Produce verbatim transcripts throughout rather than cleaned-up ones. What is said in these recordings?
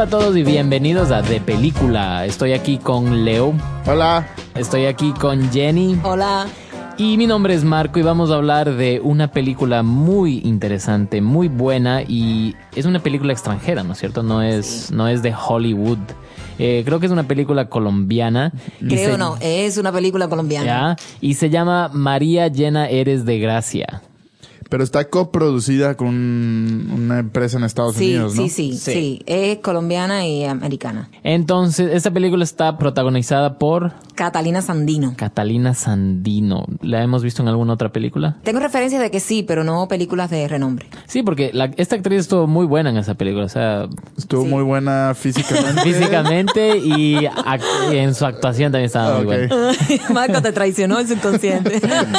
Hola a todos y bienvenidos a De Película. Estoy aquí con Leo. Hola. Estoy aquí con Jenny. Hola. Y mi nombre es Marco y vamos a hablar de una película muy interesante, muy buena, y es una película extranjera, ¿no es cierto? No es, sí. no es de Hollywood. Eh, creo que es una película colombiana. Creo se, no, es una película colombiana. ¿ya? Y se llama María llena eres de gracia. Pero está coproducida con una empresa en Estados sí, Unidos, ¿no? Sí, sí, sí, sí. Es colombiana y americana. Entonces, esta película está protagonizada por... Catalina Sandino. Catalina Sandino. ¿La hemos visto en alguna otra película? Tengo referencias de que sí, pero no películas de renombre. Sí, porque la, esta actriz estuvo muy buena en esa película. O sea, estuvo sí. muy buena físicamente. Físicamente y, y en su actuación también estaba okay. muy buena. Marco te traicionó el subconsciente.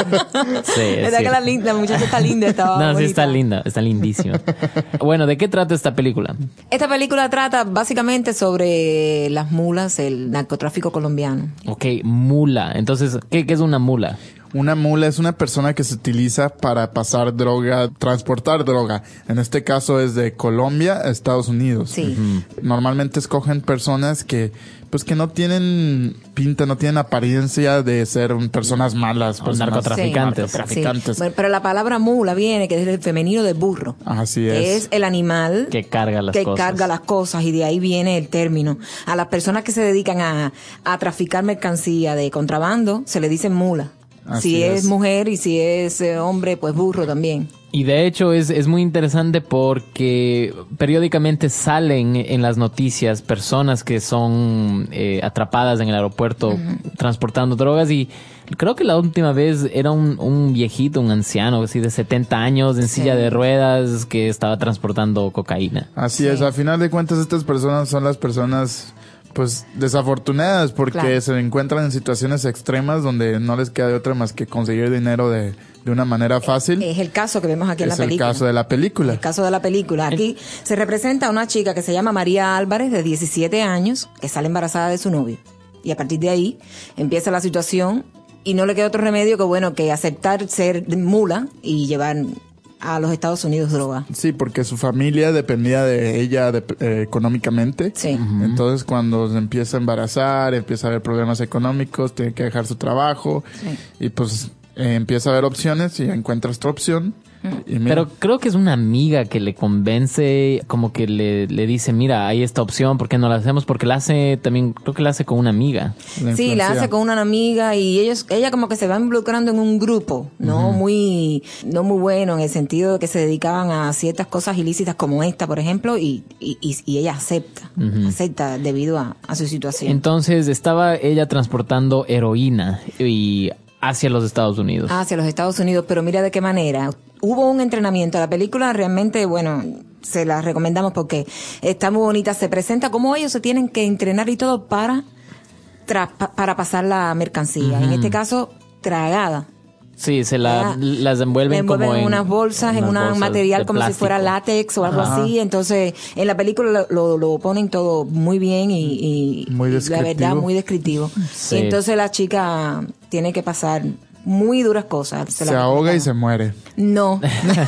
Sí, es ¿verdad que la, linda, la muchacha está linda? Estaba no, bonita. sí está linda, está lindísima. Bueno, ¿de qué trata esta película? Esta película trata básicamente sobre las mulas, el narcotráfico colombiano. Ok, mula. Entonces, ¿qué, qué es una mula? Una mula es una persona que se utiliza para pasar droga, transportar droga. En este caso es de Colombia a Estados Unidos. Sí. Uh-huh. Normalmente escogen personas que, pues que no tienen pinta, no tienen apariencia de ser personas malas. Personas narcotraficantes. Sí. narcotraficantes. Sí. Bueno, pero la palabra mula viene, que es el femenino de burro. Así es. Que es el animal que carga las que cosas. carga las cosas, y de ahí viene el término. A las personas que se dedican a, a traficar mercancía de contrabando se le dicen mula. Así si es. es mujer y si es eh, hombre, pues burro también. Y de hecho es, es muy interesante porque periódicamente salen en las noticias personas que son eh, atrapadas en el aeropuerto uh-huh. transportando drogas, y creo que la última vez era un, un viejito, un anciano así de setenta años en sí. silla de ruedas que estaba transportando cocaína. Así sí. es, a final de cuentas estas personas son las personas pues desafortunadas porque claro. se encuentran en situaciones extremas donde no les queda de otra más que conseguir dinero de, de una manera fácil. Es el caso que vemos aquí en la película. Es el caso de la película. El caso de la película. Aquí se representa a una chica que se llama María Álvarez, de diecisiete años, que sale embarazada de su novio. Y a partir de ahí empieza la situación y no le queda otro remedio que, bueno, que aceptar ser mula y llevar a los Estados Unidos droga. Sí, porque su familia dependía de ella de, eh, económicamente. Sí. Uh-huh. Entonces, cuando se empieza a embarazar, empieza a haber problemas económicos, tiene que dejar su trabajo. Sí. Y pues eh, empieza a haber opciones y encuentra otra opción. Y pero creo que es una amiga que le convence, como que le, le dice, mira, hay esta opción, ¿por qué no la hacemos? Porque la hace también, creo que la hace con una amiga. La sí, la hace con una amiga y ellos, ella como que se va involucrando en un grupo, no uh-huh. muy, no muy bueno, en el sentido de que se dedicaban a ciertas cosas ilícitas como esta, por ejemplo, y, y, y ella acepta, uh-huh. acepta debido a, a su situación. Entonces estaba ella transportando heroína y hacia los Estados Unidos. Hacia los Estados Unidos, pero mira de qué manera. Hubo un entrenamiento. La película realmente, bueno, se la recomendamos porque está muy bonita. Se presenta cómo ellos se tienen que entrenar y todo para, tra- para pasar la mercancía. Uh-huh. En este caso, tragada. Sí, se la, las envuelven, la envuelven como en unas bolsas, en un material como plástico. Si fuera látex o algo Ajá. así. Entonces, en la película lo, lo, lo ponen todo muy bien y, y, muy y la verdad muy descriptivo. Sí. Y entonces la chica tiene que pasar muy duras cosas. Se, se ahoga y se muere. No.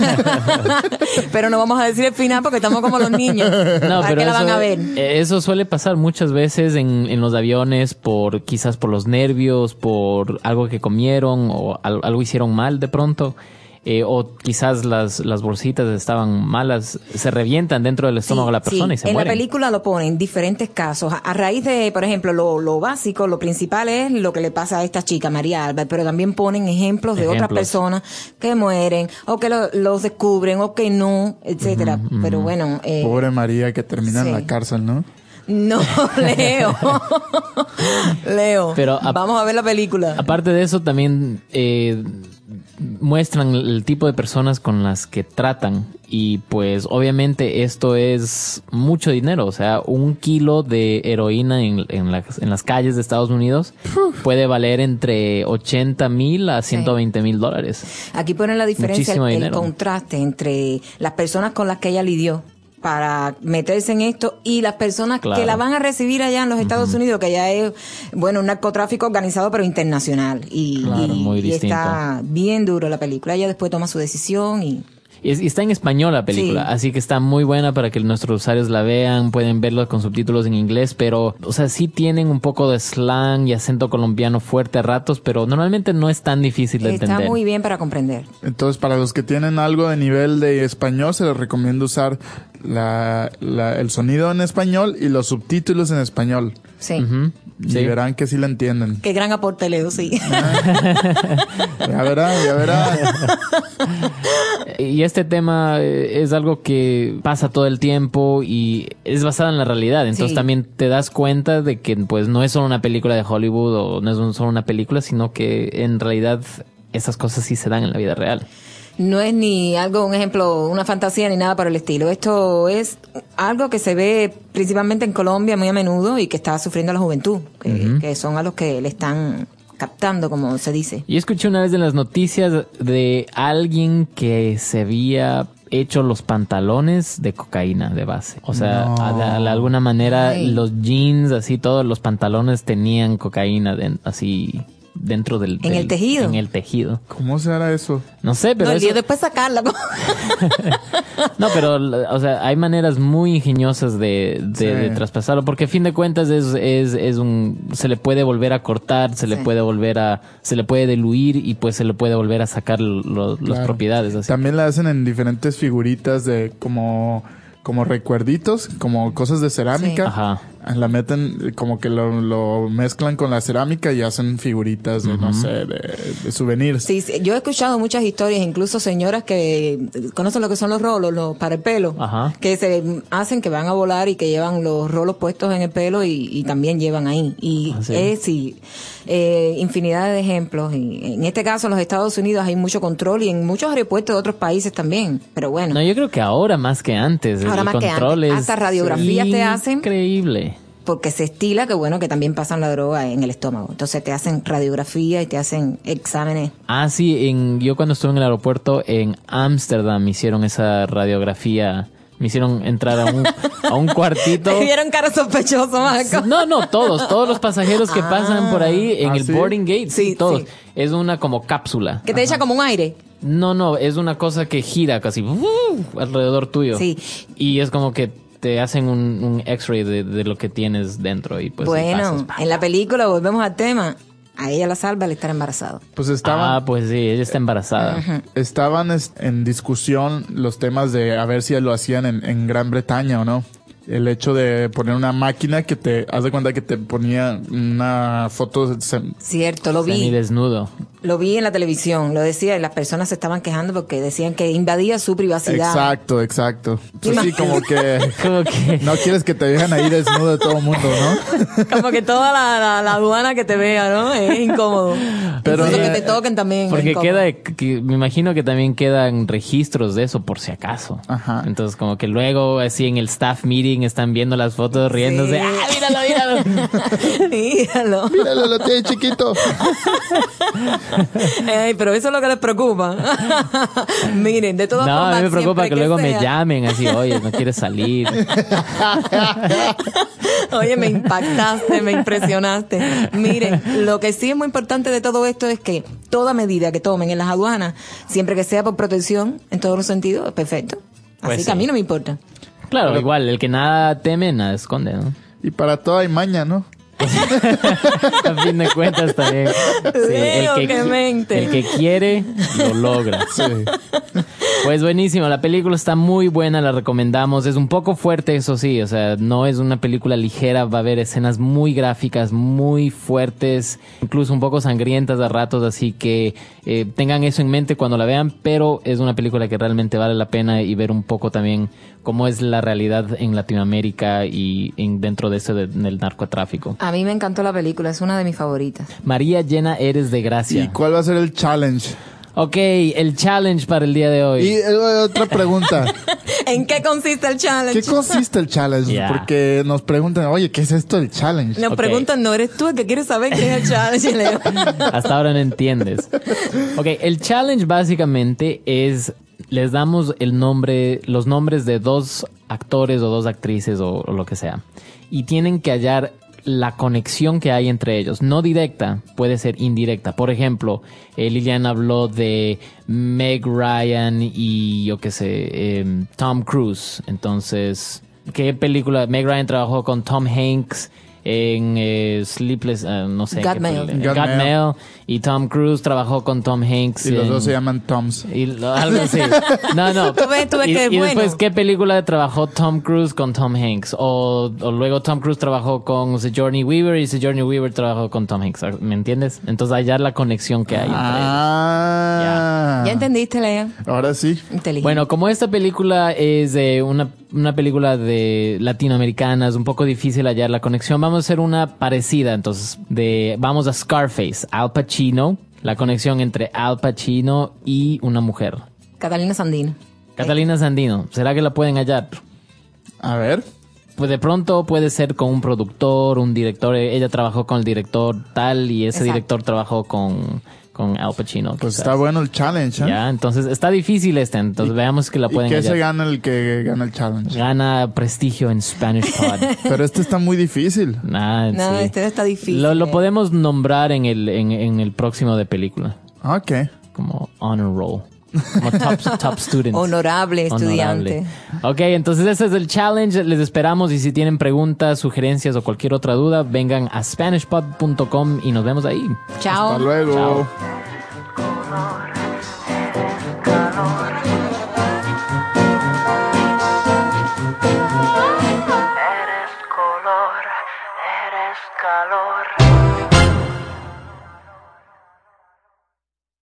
Pero no vamos a decir el final porque estamos como los niños. No, ¿para qué la van a ver? Eso suele pasar muchas veces en, en los aviones, por quizás por los nervios, por algo que comieron o al, algo hicieron mal de pronto. Eh, o quizás las, las bolsitas estaban malas, se revientan dentro del estómago sí, de la persona sí. y se en mueren. En la película lo ponen diferentes casos. A, a raíz de, por ejemplo, lo, lo básico, lo principal es lo que le pasa a esta chica, María Álvarez, pero también ponen ejemplos de ejemplos. otras personas que mueren, o que lo, los descubren, o que no, etcétera. Uh-huh, uh-huh. Pero bueno. Eh, Pobre María que termina sí. en la cárcel, ¿no? No, Leo. Leo. Pero a, vamos a ver la película. Aparte de eso, también eh, muestran el tipo de personas con las que tratan. Y pues obviamente esto es mucho dinero. O sea, un kilo de heroína en, en, la, en las calles de Estados Unidos puede valer entre ochenta mil a ciento veinte mil dólares. Aquí ponen la diferencia, el, el contraste entre las personas con las que ella lidió para meterse en esto y las personas claro. que la van a recibir allá en los Estados uh-huh. Unidos, que ya es, bueno, un narcotráfico organizado pero internacional. Y, claro, y, muy y distinto. Está bien duro la película. Ella después toma su decisión y... Y, es, y está en español la película, sí. Así que está muy buena para que nuestros usuarios la vean, pueden verlo con subtítulos en inglés, pero, o sea, sí tienen un poco de slang y acento colombiano fuerte a ratos, pero normalmente no es tan difícil de está entender. Está muy bien para comprender. Entonces, para los que tienen algo de nivel de español, se les recomienda usar la, la, el sonido en español y los subtítulos en español. Sí. Uh-huh. Y sí. verán que sí la entienden. Qué gran aporte, Leo, sí. Ya verán, ya verán. Y este tema es algo que pasa todo el tiempo y es basada en la realidad. Entonces sí. También te das cuenta de que pues no es solo una película de Hollywood o no es solo una película, sino que en realidad esas cosas sí se dan en la vida real. No es ni algo, un ejemplo, una fantasía ni nada por el estilo. Esto es algo que se ve principalmente en Colombia muy a menudo y que está sufriendo la juventud, que, uh-huh. que son a los que le están captando, como se dice. Yo escuché una vez en las noticias de alguien que se había hecho los pantalones de cocaína de base. O sea, no. de, de alguna manera Ay. los jeans, así todos los pantalones tenían cocaína de, así... dentro del... En del, el tejido. En el tejido. ¿Cómo se hará eso? No sé, pero no, el eso... día después sacarla. No, pero, o sea, hay maneras muy ingeniosas de, de, sí. de traspasarlo, porque a fin de cuentas es, es, es un... se le puede volver a cortar, se sí. le puede volver a... se le puede diluir y pues se le puede volver a sacar lo, claro. las propiedades. Así. También la hacen en diferentes figuritas de como... como recuerditos, como cosas de cerámica. Sí. Ajá. La meten, como que lo, lo mezclan con la cerámica y hacen figuritas de, uh-huh. no sé, de, de souvenirs. Sí, sí, yo he escuchado muchas historias, incluso señoras que conocen lo que son los rolos, los para el pelo, Ajá. que se hacen que van a volar y que llevan los rolos puestos en el pelo y, y también llevan ahí. Y ¿Ah, sí? es, sí, eh, infinidad de ejemplos. Y en este caso, en los Estados Unidos hay mucho control y en muchos aeropuertos de otros países también. Pero bueno. No, yo creo que ahora más que antes. Ahora el más control que antes. Es hasta radiografías te hacen. Increíble. Porque se estila que bueno, que también pasan la droga en el estómago. Entonces te hacen radiografía y te hacen exámenes. Ah, sí, en, yo cuando estuve en el aeropuerto en Ámsterdam me hicieron esa radiografía. Me hicieron entrar a un, a un cuartito. ¿Te vieron cara sospechoso, Marco? No, no, todos, todos los pasajeros que ah, pasan por ahí en ¿ah, el sí? boarding gate, sí, todos. Sí. Es una como cápsula. Que te Ajá. echa como un aire. No, no, es una cosa que gira casi uh, alrededor tuyo. Sí. Y es como que te hacen un, un x-ray de, de lo que tienes dentro y pues bueno, pasas, en la película volvemos al tema. A ella la salva al estar embarazada. Pues estaban, ah, pues sí, ella está embarazada. Uh-huh. Estaban en discusión los temas de a ver si lo hacían en, en Gran Bretaña o no. El hecho de poner una máquina que te, haz de cuenta que te ponía una foto. Sem- Cierto, lo vi. Semidesnudo. Lo vi en la televisión, lo decía, y las personas se estaban quejando porque decían que invadía su privacidad. Exacto, exacto. Pues sí, como que, como que no quieres que te dejen ahí desnudo de todo el mundo, ¿no? Como que toda la, la, la aduana que te vea, ¿no? Es incómodo. Pero Incluso eh, que te toquen también. Porque queda, que, me imagino que también quedan registros de eso por si acaso. Ajá. Entonces como que luego así en el staff meeting están viendo las fotos riéndose. Sí. ¡Ah, míralo, míralo! Míralo. Míralo, lo tiene chiquito. Ey, pero eso es lo que les preocupa. Miren, de todas no, formas. No, a mí me preocupa que, que luego sea. me llamen así, oye, no quieres salir. Oye, me impactaste, me impresionaste. Miren, lo que sí es muy importante de todo esto es que toda medida que tomen en las aduanas, siempre que sea por protección, en todos los sentidos, es perfecto. Así pues que sí. A mí no me importa. Claro, pero, igual, el que nada teme, nada esconde, ¿no? Y para todo hay maña, ¿no? A fin de cuentas también. Sí, el, que, el que quiere, lo logra. Sí. Pues buenísimo, la película está muy buena, la recomendamos. Es un poco fuerte, eso sí, o sea, no es una película ligera, va a haber escenas muy gráficas, muy fuertes, incluso un poco sangrientas a ratos, así que eh, tengan eso en mente cuando la vean, pero es una película que realmente vale la pena y ver un poco también cómo es la realidad en Latinoamérica y en, dentro de eso de, del narcotráfico. A mí me encantó la película, es una de mis favoritas. María, llena eres de gracia. ¿Y cuál va a ser el challenge? Ok, el challenge para el día de hoy. Y eh, otra pregunta. ¿En qué consiste el challenge? ¿Qué consiste el challenge? Yeah. Porque nos preguntan, oye, ¿qué es esto del challenge? Nos okay. preguntan, no eres tú el que quieres saber qué es el challenge, Leo. Hasta ahora no entiendes. Ok, el challenge básicamente es, les damos el nombre, los nombres de dos actores o dos actrices o, o lo que sea. Y tienen que hallar la conexión que hay entre ellos. No directa, puede ser indirecta. Por ejemplo, eh, Lilian habló de Meg Ryan y yo qué sé, eh, Tom Cruise. Entonces, ¿qué película? Meg Ryan trabajó con Tom Hanks en eh, Sleepless, uh, no sé. Got Mail. Got, Got Mail. Y Tom Cruise trabajó con Tom Hanks. Y los en, dos se llaman Toms. Y lo, algo así. No, no. Tú ves, tú ves y, que y bueno. después, ¿qué película trabajó Tom Cruise con Tom Hanks? O, o luego Tom Cruise trabajó con Sigourney Weaver y Sigourney Weaver trabajó con Tom Hanks. ¿Me entiendes? Entonces allá la conexión que hay ah. entre ellos. ¿Ya entendiste, Lea? Ahora sí. Inteligente. Bueno, como esta película es eh, una, una película de latinoamericana, es un poco difícil hallar la conexión. Vamos a hacer una parecida, entonces, de vamos a Scarface, Al Pacino, la conexión entre Al Pacino y una mujer. Catalina Sandino. Catalina Sandino, ¿será que la pueden hallar? A ver. Pues de pronto puede ser con un productor, un director. Ella trabajó con el director tal y ese Exacto. director trabajó con, con Al Pacino. Pues quizás. está bueno el challenge, ¿eh? Ya, entonces está difícil este, entonces veamos que la ¿Y pueden qué hallar. se gana el que gana el challenge? Gana prestigio en Spanish Pod. Pero este está muy difícil. Nah, No, sí. este está difícil. Lo, lo eh. podemos nombrar en el, en, en el próximo de película. Ok. Como honor roll. Como top, top student. Honorable estudiante. Ok, entonces ese es el challenge. Les esperamos y si tienen preguntas, sugerencias o cualquier otra duda, vengan a Spanish Pod punto com y nos vemos ahí. Chao. Hasta luego. Chao.